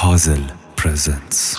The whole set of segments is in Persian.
Puzzle presents.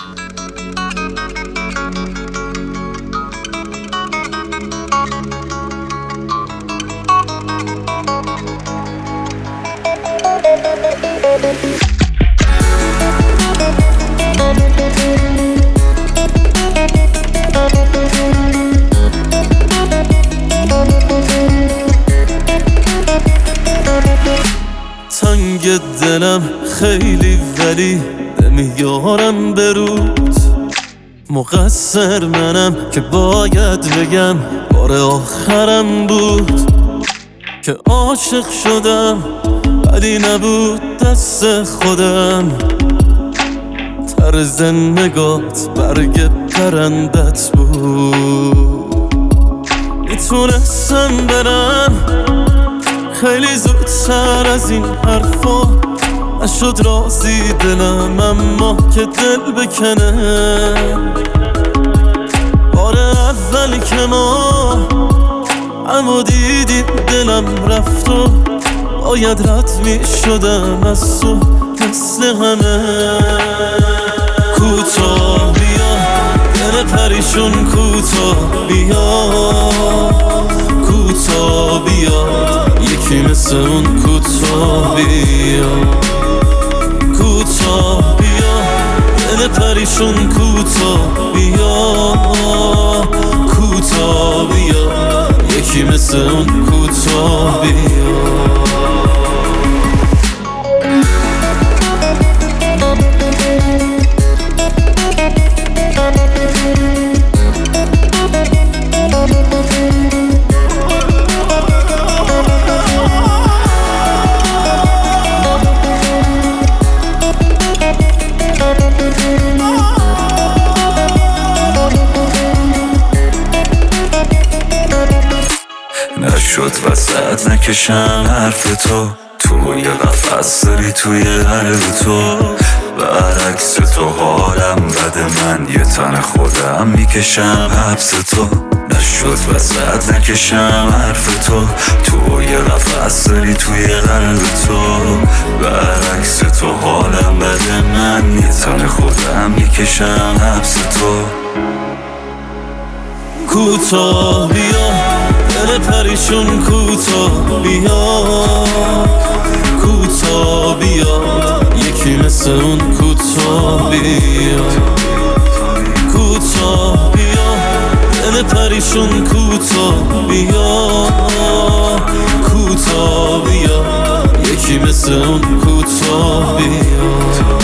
تنگ دلم خیلی ولی نمیارم برود. مقصر منم که باید بگم بار آخرم بود که عاشق شدم، ولی نبود دست خودم. طرز نگات برگ پرندت بود. میتونستم برم خیلی زودتر از این حرفا، نشد راضی دلم اما که دل بکنه. بار اولی که ما اما دیدیم دلم رفت و باید رد می شدم از تو مثل همه. کوتاه بیا دل پریشون، کوتاه بیا، کوتاه بیا، یکی مثل اون کوتاه بیا. کوتاه بیا دل پریشون، کوتاه بیا، کوتاه بیا، یکی مثل اون کوتاه بیا. نشد وسط نکشم حرف توی قفص داری توی قلب تو. برعکس تو حالم بده، من یه تن خودم میکشم حبس تو. نشد وسط نکشم حرف توی قفص داری توی قلب تو. برعکس تو حالم بده، من یه تن خودم میکشم حبس تو. کوتاه بیا دل پریشون، کوتاه بیا، کوتاه بیا، یکی مثل اون کوتاه بیا. کوتاه بیا دل پریشون، کوتاه بیا، کوتاه بیا، یکی مثل اون کوتاه بیا.